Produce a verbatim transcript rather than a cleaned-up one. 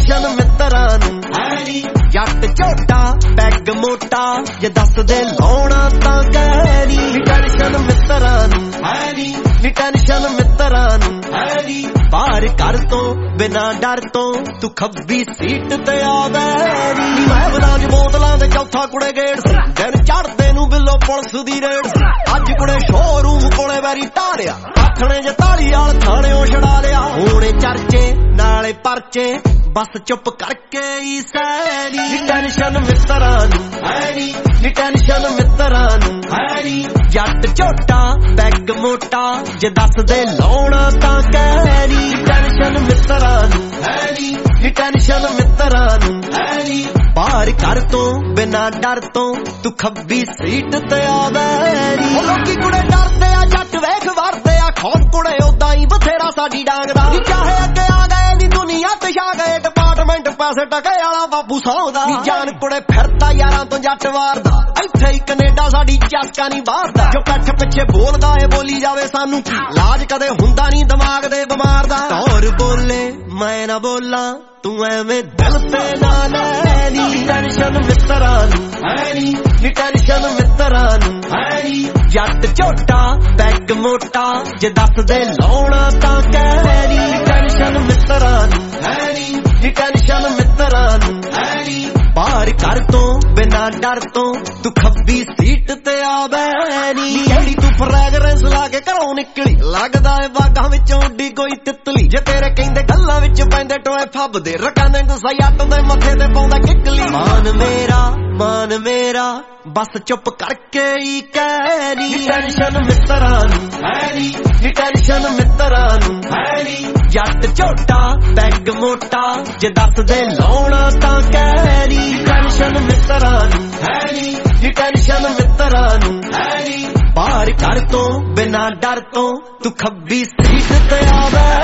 tension ਮਿੱਤਰਾਂ ਨੂੰ ਹੈ ਨੀ ਜੱਟ ਝੋਟਾ ਪੈਗ ਮੋਟਾ ਜੇ ਦੱਸ ਦੇ ਲਾਉਣਾ ਤਾਂ ਕਹਿ ਨੀ ਟੈਨਸ਼ਨ ਮਿੱਤਰਾਂ ਨੂੰ ਹੈ ਨੀ ਨੀ ਟੈਨਸ਼ਨ ਮਿੱਤਰਾਂ ਨੂੰ ਹੈ ਨੀ ਬਾਹਰ ਘਰ ਤੋਂ ਬਿਨਾਂ ਡਰ ਤੋਂ ਤੂੰ ਖੱਬੀ ਸੀਟ ਤੇ ਆਵੇ ਨੀ ਮੈਂ ਬਦਾਂ ਬੋਤਲਾਂ ਦੇ ਚੌਥਾ ਕੁੜੇ ਗੇੜ ਦਿਨ ਚੜਦੇ ਨੂੰ ਬਿੱਲੋ ਪੁਲਿਸ ਦੀ ਰੇਡ ਅੱਜ ਕੁੜੇ ਸ਼ੋਰੂਮ ਕੋਲੇ ਵੈਰੀ ਟਾਰਿਆ ਆਖਣੇ ਜੇ ਧਾਰੀ ਵਾਲ ਥਾਣਿਓਂ ਛਡਾ ਲਿਆ ਹੋਣੇ ਚਰਚੇ ਨਾਲੇ ਪਰਚੇ ਬਸ ਚੁੱਪ ਕਰਕੇ ਹੀ ਸੈਰੀ ਟੈਨਸ਼ਨ ਮਿੱਤਰਾਂ ਨੂੰ ਹੈ ਨੀ ਨੀ ਟੈਨਸ਼ਨ ਮਿੱਤਰਾਂ ਨੂੰ ਹੈ ਨੀ ਜੱਟ ਝੋਟਾ ਪੈਗ ਮੋਟਾ ਜੇ ਦੱਸ ਦੇ ਲਾਉਣਾ ਤਾਂ ਕਹਿ ਨੀ ਟੈਨਸ਼ਨ ਮਿੱਤਰਾਂ ਨੂੰ ਹੈ ਨੀ ਨੀ ਟੈਨਸ਼ਨ ਮਿੱਤਰਾਂ ਨੂੰ ਹੈ ਨੀ ਬਾਹਰ ਘਰ ਤੋਂ ਬਿਨਾਂ ਡਰ ਤੋਂ ਤੂੰ ਖੱਬੀ ਸੀਟ ਤੇ ਆਵੇ ਨੀ ਲੋਕੀ ਕੁੜੇ ਡਰਦੇ ਆ ਜੱਟ ਵੇਖ ਵਰਦੇ ਆ ਖੌਫ ਕੁੜੇ ਉਦਾਂ ਹੀ ਬਥੇਰਾ ਸਾਡੀ ਡਾਂਗ ਦਾ ਚਾਹੇ ਅੱਗੇ ਆ ਗਏ ਨੀ ਦੁਨੀਆ ਤੇ ਛਾ ਗਏ ਡਿਪਾਰਟਮੈਂਟ ਪੈਸੇ ਟਕੇ ਵਾਲਾ ਬਾਬੂ ਸੌਂਦਾ ਨੀ ਜਾਨ ਕੁੜੇ ਫਿਰਦਾ ਯਾਰਾਂ ਤੋਂ ਜੱਟ ਵਾਰਦਾ ਇੱਥੇ ਹੀ ਕੈਨੇਡਾ ਸਾਡੀ ਚਾਸਕਾ ਨਹੀਂ ਬਾਹਰਦਾ ਜੋ ਕੱਠ ਪਿੱਛੇ ਬੋਲਦਾ ਏ ਬੋਲੀ ਜਾਵੇ ਸਾਨੂੰ ਲਾਜ ਕਦੇ ਹੁੰਦਾ ਨਹੀਂ ਦਿਮਾਗ ਦੇ ਬਿਮਾਰ ਦਾ ਹੋਰ ਬੋਲੇ ਮੈਂ ਨਾ ਬੋਲਾਂ ਤੂੰ ਐਵੇਂ ਦਿਲ ਤੇ ਨਾ ਲੈ ਨੀ ਟੈਨਸ਼ਨ ਮਿੱਤਰਾਂ ਨੂੰ ਹੈ ਨੀ ਨੀ ਟੈਨਸ਼ਨ ਮਿੱਤਰਾਂ ਨੂੰ ਹੈ ਨੀ ਜੱਟ ਝੋਟਾ ਪੈਗ ਮੋਟਾ ਜੇ ਦੱਸ ਦੇ ਲਾਉਣਾ ਤਾਂ ਕਹਿ ਨੀ ਟੈਨਸ਼ਨ ਮਿੱਤਰਾਂ ਨੂੰ ਹੈ ਨੀ ਨੀ ਟੈਨਸ਼ਨ ਮਿੱਤਰਾਂ ਨੂੰ ਹੈ ਨੀ ਬਾਹਰ ਘਰ ਤੋਂ ਬਿਨਾਂ ਡਰ ਤੋਂ ਤੂੰ ਖੱਬੀ ਸੀਟ ਤੇ ਆਵੇ ਨੀ ਜਿਹੜੀ ਤੂੰ ਫਰੈਗਰੈਂਸ ਲਾ ਕੇ ਘਰੋਂ ਨਿਕਲੀ ਲੱਗਦਾ ਏ ਬਾਗਾਂ ਵਿੱਚੋਂ ਉੱਡੀ ਕੋਈ ਤਿੱਤਲੀ ਜੇ ਤੇਰੇ ਕਹਿੰਦੇ ਗੱਲਾਂ ਵਿੱਚ ਪੈਂਦੇ ਟੋਏ ਫੱਬਦੇ ਰਕਾਂਦੇ ਗੁੱਸਾ ਜੱਟ ਦੇ ਮੱਥੇ ਤੇ ਪਾਉਂਦਾ ਕਿੱਕਲੀ ਮਾਨ ਮੇਰਾ ਮਾਨ ਮੇਰਾ ਬਸ ਚੁੱਪ ਕਰਕੇ ਹੀ ਕਹਿ ਨੀ ਟੈਨਸ਼ਨ ਮਿੱਤਰਾਂ ਨੂੰ ਹੈ ਨੀ ਨੀ ਟੈਨਸ਼ਨ ਮਿੱਤਰਾਂ ਨੂੰ ਹੈ ਨੀ ਜੱਟ ਝੋਟਾ ਪੈਗ ਮੋਟਾ ਜੇ ਦੱਸ ਦੇ ਲਾਉਣਾ ਤਾਂ ਕਹਿ ਨੀ ਟੈਨਸ਼ਨ ਮਿੱਤਰਾਂ ਨੂੰ ਹੈ ਨੀ ਨੀ ਟੈਨਸ਼ਨ ਮਿੱਤਰਾਂ ਨੂੰ ਹੈ ਨੀ ਬਾਹਰ ਘਰ ਤੋਂ ਬਿਨਾਂ ਡਰ ਤੋਂ ਤੂੰ ਖੱਬੀ ਸੀਟ ਤੇ ਆਵੇ